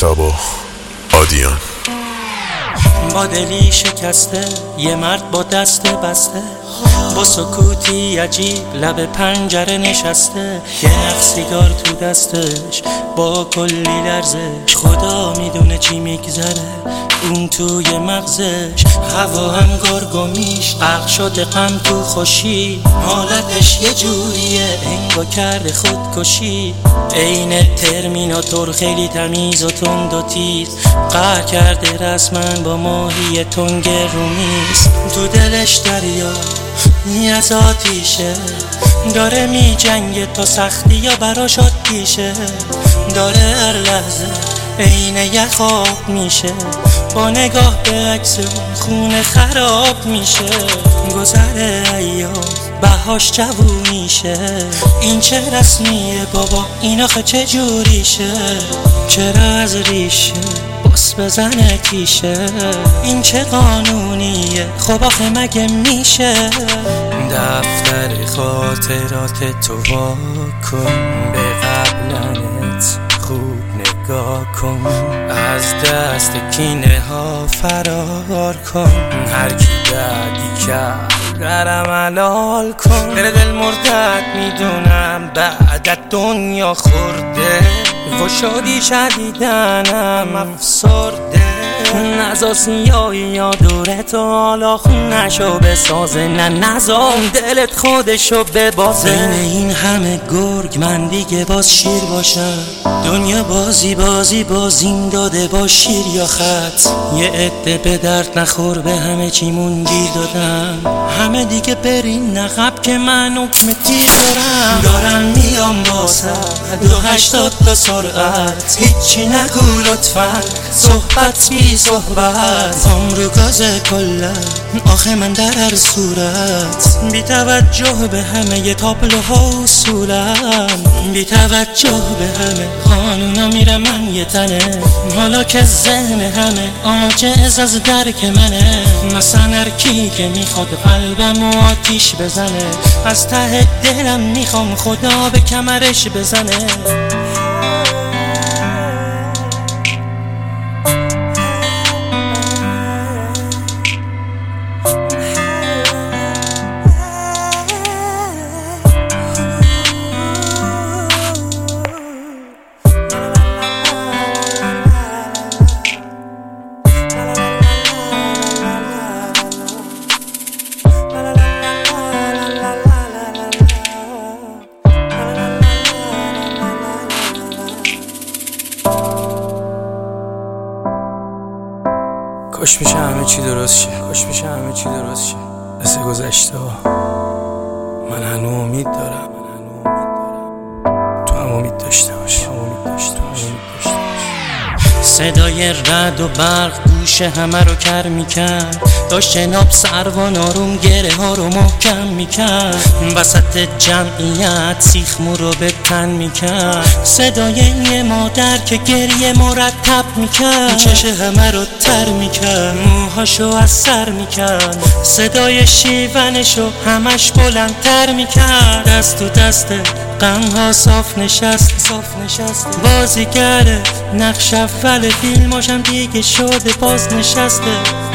مجتبی آدیان. با دلی شکسته یه مرد با دست بسته، با سکوتی عجیب لب پنجره نشسته، یه نخ سیگار تو دستش با کلی لرزش. خدا میدونه چی میگذره اون توی مغزش. هوا هم گرگومیش غرق شده غم تو خوشی، حالتش یه جوریه انگا کرده خودکشی. عین ترمیناتور خیلی تمیز و تند و تیز، قهر کرده رسما با ماهی تنگ رومیز. تو دلش دریا از آتیشه، داره می جنگه تا سختی یا براش آتیشه. داره هر لحظه عین یه خواب میشه، با نگاه به عکس خونه خراب میشه. گذره ایام بهاش جوونیشه، این چه رسمیه بابا این آخه چه جوریشه؟ چرا از ریشه بس بزنه تیشه؟ این چه قانونیه خب آخه مگه میشه؟ دفتر خاطرات تو وا کن، به قبلنت خوب نگاه کن، از دست کینه ها فرار کن. هر کی بدی کرد برم علال کن. دل مردت میدونم بعدت دنیا خورده، و شادی شدیدنم افسرده. نزا سیاهی یا دورت و حالا خونشو بسازه، نه نزام دلت خودشو ببازه. بین این همه گرگ من دیگه باز شیر باشم، دنیا بازیم داده با شیر یا خط. یه عده به درد نخور به همه چیمون گیر دادم، همه دیگه برین نقب که من حکم تیر دارم میام باسم 280 تا سرعت. هیچی نگو لطفا صحبت بی صحبت، عمرو گازه کلا آخه من در هر صورت. بی توجه به همه تابلوها و اصولم، بی توجه به همه قانونا میرم من یه تنه. حالا که ذهن همه عاجز از درک منه، مثلا هر کی که میخواد قلبم و آتیش بزنه، از ته دلم میخوام خدا به کمرش بزنه. کاش میشه همه چی درست شه، مثل گذشته ها. من هنوز امید دارم، تو هم امید داشته باش. صدای رعد و برق گوش همه رو کر میکرد، داشت جناب سروان آروم گره ها رو محکم میکرد. وسط جمعیت سیخمو رو به تن میکرد، صدای یه مادر که گریه مرتب میکرد. چش همه رو تر میکرد، موهاشو از سر میکرد، صدای شیونشو همش بلندتر میکرد. دست تو دست غمها صاف نشست، بازیگر نقش اول فیلماشم دیگه شده باز نشسته.